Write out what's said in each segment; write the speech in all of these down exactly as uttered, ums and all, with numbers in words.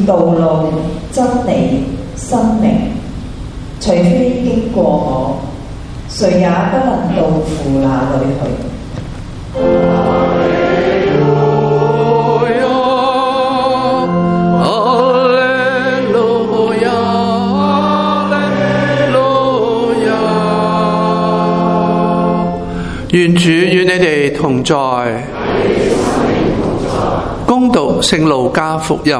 道路、真理、生命，除非經過我，誰也不能到父那裏去。 願主與你哋同在。恭讀聖路加福音。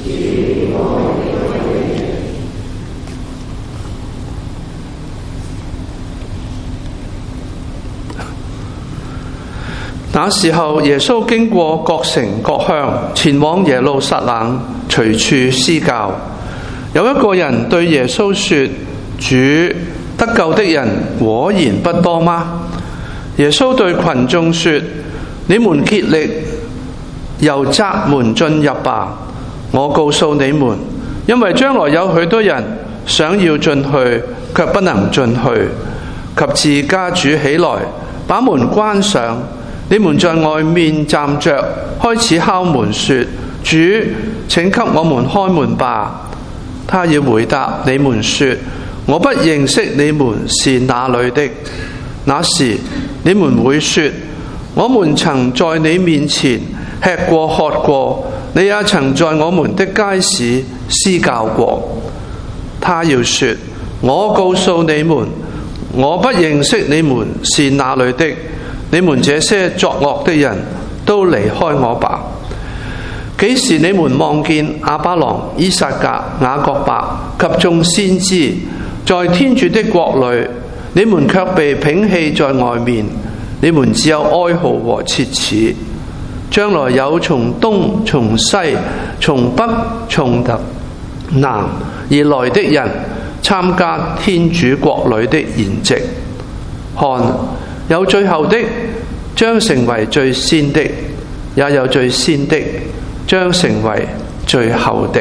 那時候，耶穌經過各城各鄉，前往耶路撒冷，隨處施教。有一個人對耶穌說：主，得救的人果然不多嗎？耶穌對群眾說：你們竭力由窄門進入吧。我告訴你們，因為將來有許多人想要進去，卻不能進去。及至家主起來，把門關上，你們在外面站着，開始敲門說：主，請給我們開門吧。他要回答你們說：我不認識你們是哪裏的。那時你們會說：我們曾在你面前吃過喝過，你也曾在我們的街市施教過。他要說：我告訴你們，我不認識你們是哪裏的。你們這些作惡的人都離開我吧。幾時你們望見亞巴郎、依撒格、雅各伯及眾先知在天主的國裏，你們卻被摒棄在外面，你們只有哀號和切齒。將來有從東、從西、從北、從南而來的人參加天主國裏的筵席。看，有最後的將成為最先的，也有最先的將成為最後的。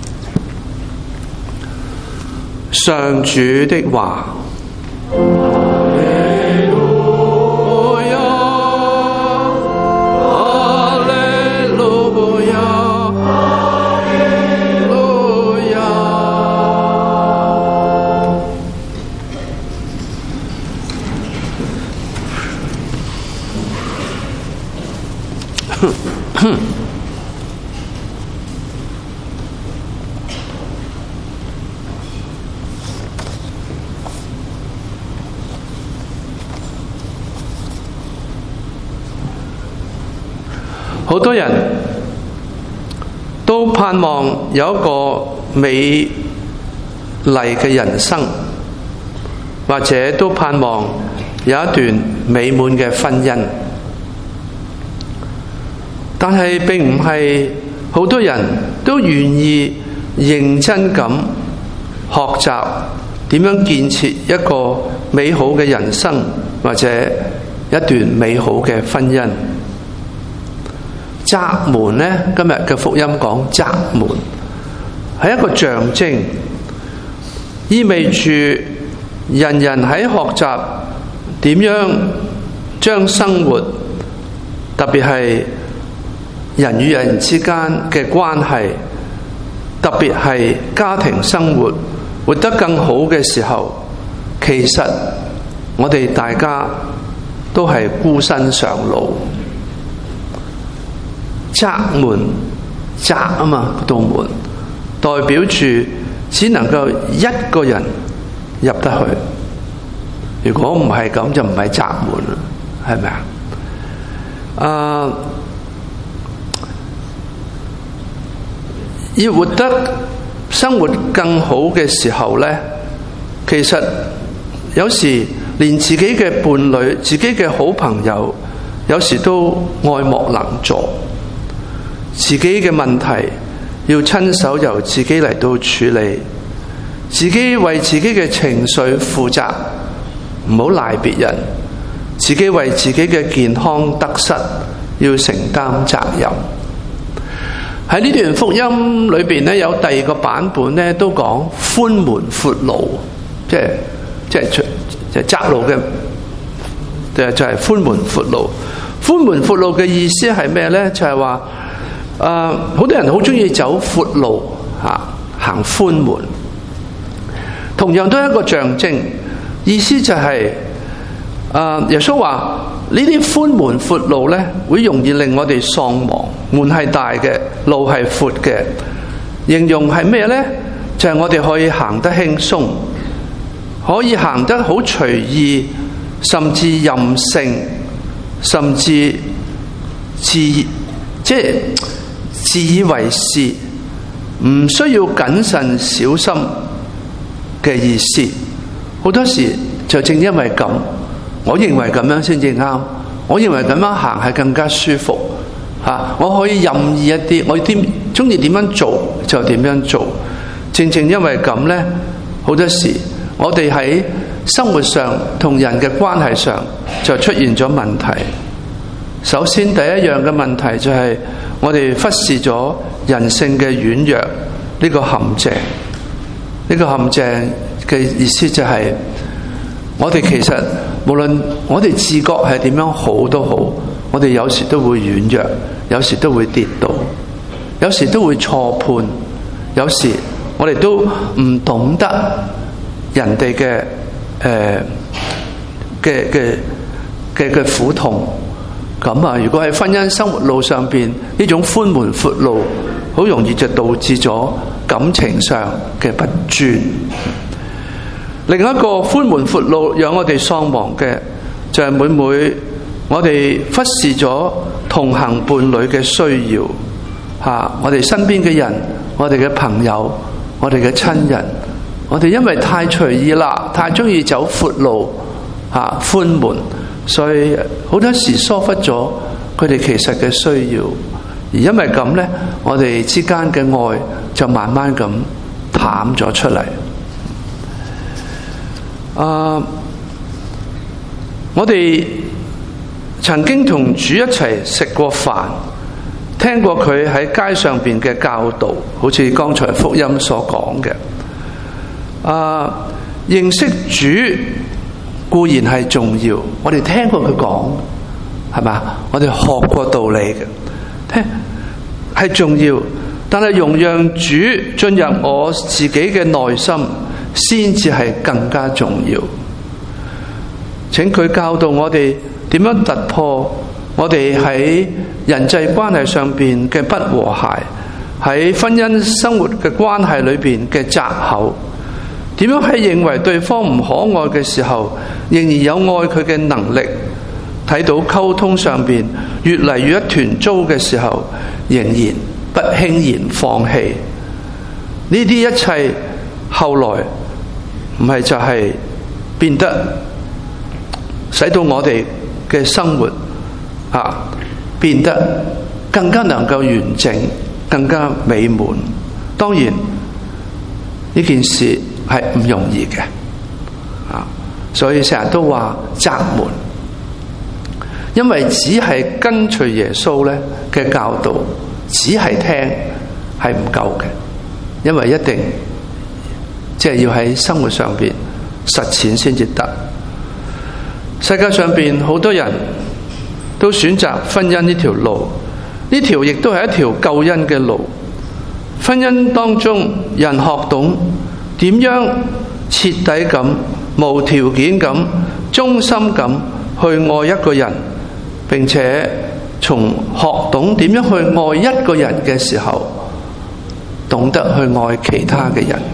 上主的話。好多人都盼望有一個美麗嘅人生，或者都盼望有一段美滿嘅婚姻，但係並唔係好多人都願意認真咁學習點樣建設一個美好嘅人生，或者一段美好嘅婚姻。窄門呢，今日嘅福音講窄門係一個象徵，意味住人人喺學習點樣將生活，特別係人與人之間嘅關係，特別係家庭生活活得更好嘅時候，其實我哋大家都係孤身上路。窄門，窄啊嘛，道門代表住只能夠一個人入得去。如果唔係咁，就唔係窄門啦，係咪啊？啊，要活得生活更好嘅時候呢，其實有時連自己嘅伴侶、自己嘅好朋友，有時都愛莫能助。自己嘅問題要親手由自己嚟到處理，自己為自己嘅情緒負責，唔好賴別人。自己為自己嘅健康得失要承擔責任。喺呢段福音裏邊咧，有第二個版本咧，都講寬門闊路，即係即係即係窄路嘅，就係就係寬門闊路。寬門闊路嘅意思係咩咧？就係話誒，好多人好中意走闊路， 啊行寬門，同樣都係一個象徵，意思就係、是、啊耶穌話呢啲寬門闊路咧，會容易令我哋喪亡。門係大嘅，路係闊嘅，形容係咩咧？就係、是、我哋可以行得輕鬆，可以行得好隨意，甚至任性，甚至自即係自以為是，唔需要謹慎小心嘅意思。好多時就正因為咁，我認為咁樣先至啱，我認為咁樣行係更加舒服吓，我可以任意一啲，我點中意點樣做就點樣做。正正因為咁呢，好多時我哋喺生活上同人嘅關係上就出現咗問題。首先第一樣嘅問題就係我哋忽視咗人性嘅軟弱，呢個陷阱。呢個陷阱嘅意思就係我哋其實無論我哋自覺係點樣好都好，我哋有時都會軟弱，有時都會跌倒，有時都會錯判，有時我哋都唔懂得人哋嘅誒嘅嘅嘅嘅苦痛。咁啊，如果喺婚姻生活路上邊呢種寬門闊路，好容易就導致咗感情上嘅不專。另一個寬門闊路讓我哋喪亡嘅，就係每每我哋忽視咗同行伴侶嘅需要吓，我哋身邊嘅人，我哋嘅朋友，我哋嘅親人，我哋因為太隨意啦，太中意走闊路吓寬門，所以好多時疏忽咗佢哋其實嘅需要，而因為咁呢，我哋之間嘅愛就慢慢咁淡咗出嚟。啊！我哋曾經同主一齊食過飯，聽過佢喺街上邊嘅教導，好似剛才福音所講嘅。啊！認識主固然係重要，我哋聽過佢講，係嘛？我哋學過道理嘅，聽係重要，但係容讓主進入我自己嘅內心，先至係更加重要。請佢教導我哋點樣突破我哋喺人際關係上邊嘅不和諧，喺婚姻生活嘅關係裏邊嘅窄口，點樣喺認為對方唔可愛嘅時候，仍然有愛佢嘅能力，睇到溝通上邊越嚟越一團糟嘅時候，仍然不輕言放棄。呢啲一切後來唔係就係變得使到我哋嘅生活啊變得更加能夠完整，更加美滿。當然呢件事係唔容易嘅啊，所以成日都話窄門，因為只係跟隨耶穌咧嘅教導，只係聽係唔夠嘅，因為一定即係要喺生活上邊實踐先至得。世界上邊好多人都選擇婚姻呢條路，呢條亦都係一條救恩嘅路。婚姻當中，人學懂點樣徹底咁、無條件咁、忠心咁去愛一個人，並且從學懂點樣去愛一個人嘅時候，懂得去愛其他嘅人。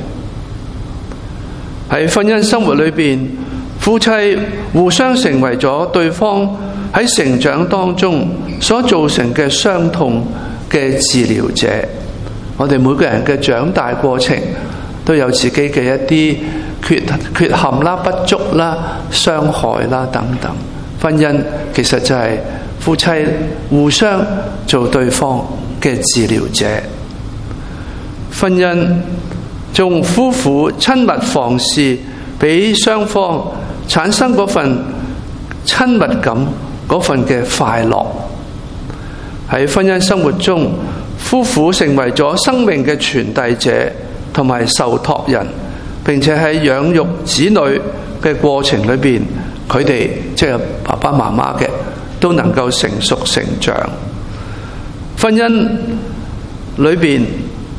喺婚姻生活裏邊，夫妻互相成為咗對方喺成長當中所造成嘅傷痛嘅治療者。我哋每個人嘅長大過程都有自己嘅一啲缺缺陷啦、不足啦、傷害啦等等。婚姻其實就係夫妻互相做對方嘅治療者。婚姻從夫婦親密房事，俾雙方產生嗰份親密感，嗰份嘅快樂。喺婚姻生活中，夫婦成為咗生命嘅傳遞者同埋受託人，並且喺養育子女嘅過程裏邊，佢哋即係爸爸媽媽嘅都能夠成熟成長。婚姻裏邊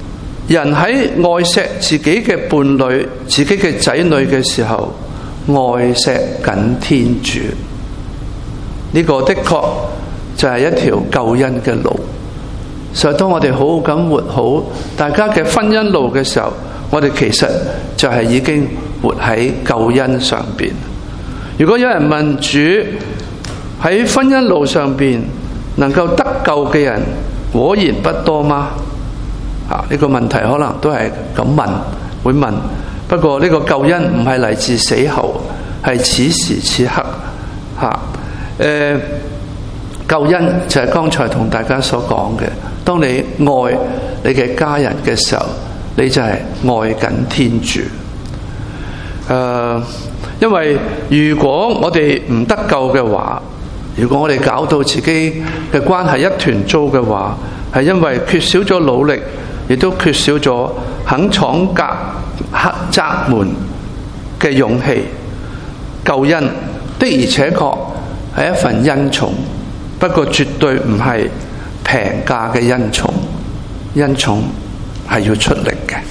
人喺愛錫自己嘅伴侶、自己嘅仔女嘅時候，愛錫緊天主。呢個的確就係一條救恩嘅路。所以當我哋好好咁活好大家嘅婚姻路嘅時候，我哋其實就係已經活喺救恩上邊。如果有人問主喺婚姻路上邊能夠得救嘅人果然不多嗎？啊，呢個問題可能都係咁問，會問。不過呢個救恩唔係嚟自死後，係此時此刻。吓，誒，救恩就係剛才同大家所講嘅。當你愛你嘅家人嘅時候，你就係愛緊天主。誒、呃，因為如果我哋唔得救嘅話，如果我哋搞到自己嘅關係一團糟嘅話，係因為缺少咗努力，亦都缺少咗肯闖格黑窄門嘅勇氣。救恩的而且確係一份恩寵，不過絕對唔係平價嘅恩寵，恩寵係要出力嘅。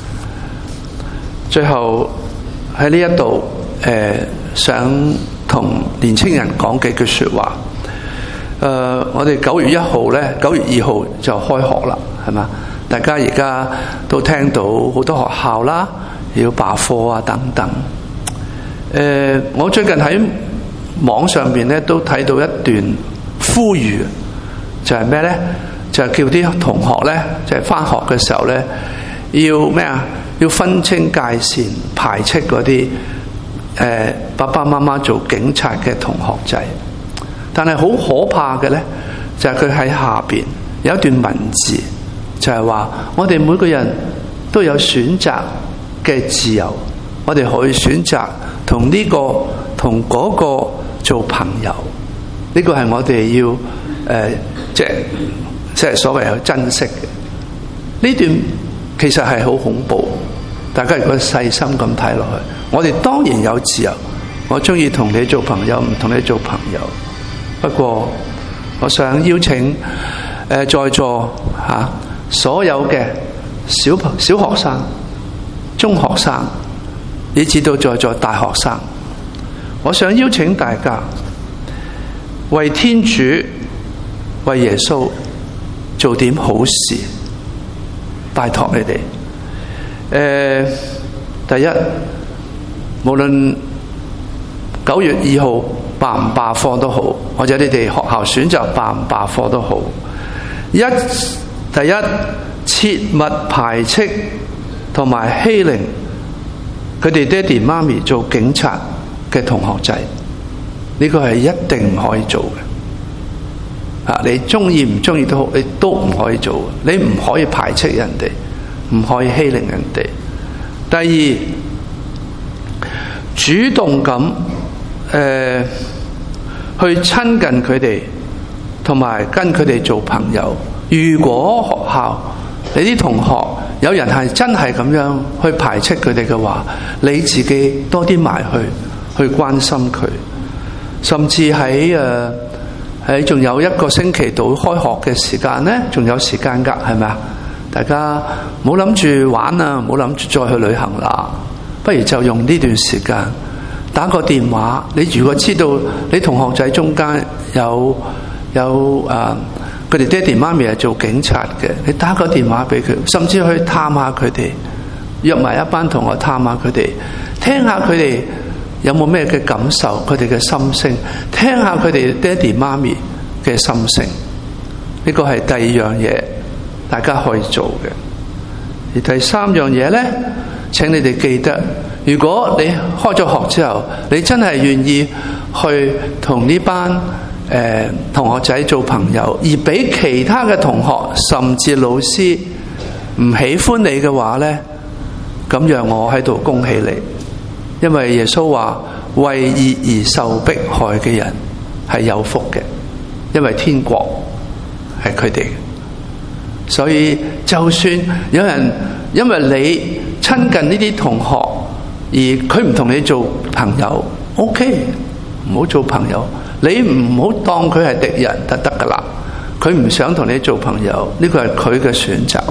最後喺呢一度，誒、呃，想同年青人講幾句說話。誒、呃，我哋九月一號咧，九月二號就開學啦，係嘛？大家而家都聽到好多學校啦，要罷課啊等等。誒、呃，我最近喺網上邊咧都睇到一段呼籲，就係咩咧？就係叫啲同學咧，就係返學嘅時候咧，要咩啊？要分清界線，排斥嗰啲誒爸爸媽媽做警察嘅同學仔。但係好可怕嘅咧，就係佢喺下邊有一段文字，就係話我哋每個人都有選擇嘅自由，我哋可以選擇同呢個同嗰個做朋友。呢個係我哋要誒即係即係所謂去珍惜嘅。呢段其實係好恐怖。大家如果細心咁睇落去，我哋當然有自由，我中意同你做朋友，唔同你做朋友。不過我想邀請誒、呃、在座吓、啊、所有嘅小朋小學生、中學生，以至到在座大學生，我想邀請大家為天主、為耶穌做點好事，拜託你哋。誒、呃，第一，無論九月二號罷唔罷課都好，或者你哋學校選擇罷唔罷課都好，一第一，切勿排斥同埋欺凌佢哋爹哋媽咪做警察嘅同學仔，呢個係一定唔可以做嘅。啊，你中意唔中意都好，你都唔可以做，你唔可以排斥人哋，唔可以欺凌人哋。第二，主動咁誒、呃、去親近佢哋，同埋跟佢哋做朋友。如果學校你啲同學有人係真係咁樣去排斥佢哋嘅話，你自己多啲埋去去關心佢，甚至喺誒喺仲有一個星期到開學嘅時間呢，仲有時間㗎，係咪啊？大家唔好諗住玩啊，唔好諗住再去旅行啦，不如就用呢段時間打個電話。你如果知道你同學仔中間有有誒佢哋爹哋媽咪係做警察嘅，你打個電話俾佢，甚至去探下佢哋，約埋一班同學探下佢哋，聽下佢哋有冇咩嘅感受，佢哋嘅心聲，聽下佢哋爹哋媽咪嘅心聲。呢個係第二樣嘢，大家可以做嘅。而第三樣嘢呢，請你哋記得，如果你開咗學之後，你真係願意去同呢班誒、呃、同學仔做朋友，而俾其他嘅同學甚至老師唔喜歡你嘅話呢，咁讓我喺度恭喜你，因為耶穌話為義而受迫害嘅人係有福嘅，因為天國係佢哋嘅。所以就算有人因為你親近呢啲同學而佢唔同你做朋友 ，OK， 唔好做朋友，你唔好當佢係敵人就得噶啦。佢唔想同你做朋友，呢個係佢嘅選擇，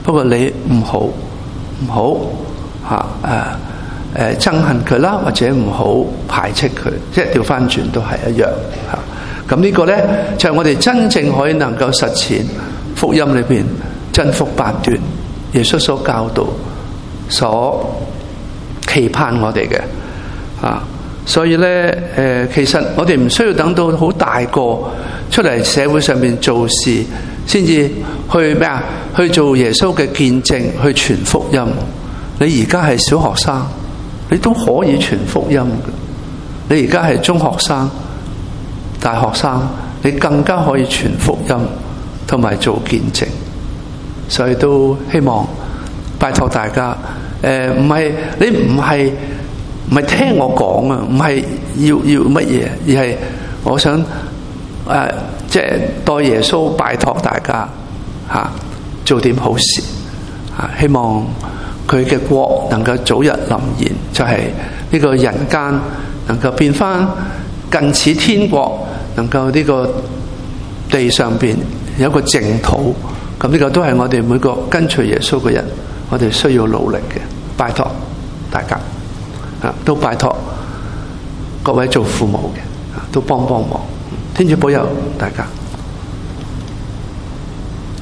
不過你唔好唔好嚇誒誒憎恨佢啦，或者唔好排斥佢，即係調翻轉都係一樣嚇。咁呢個咧就係我哋真正可以能夠實踐福音裏邊真福八端，耶穌所教導、所期盼我哋嘅啊。所以咧誒、呃，其實我哋唔需要等到好大個出嚟社會上面做事，先至去咩啊？去做耶穌嘅見證，去傳福音。你而家係小學生，你都可以傳福音嘅。你而家係中學生、大學生，你更加可以傳福音同埋做見證。所以都希望拜託大家，誒唔係你唔係。唔係聽我講啊，唔係要要乜嘢，而係我想誒，即、呃、係、就是、代耶穌拜託大家吓、啊，做點好事啊！希望佢嘅國能夠早日臨現，就係、是、呢個人間能夠變翻近似天國，能夠呢個地上邊有一個淨土。咁呢個都係我哋每個跟隨耶穌嘅人，我哋需要努力嘅。拜託大家。都拜託各位做父母嘅，都幫幫忙，天主保佑大家。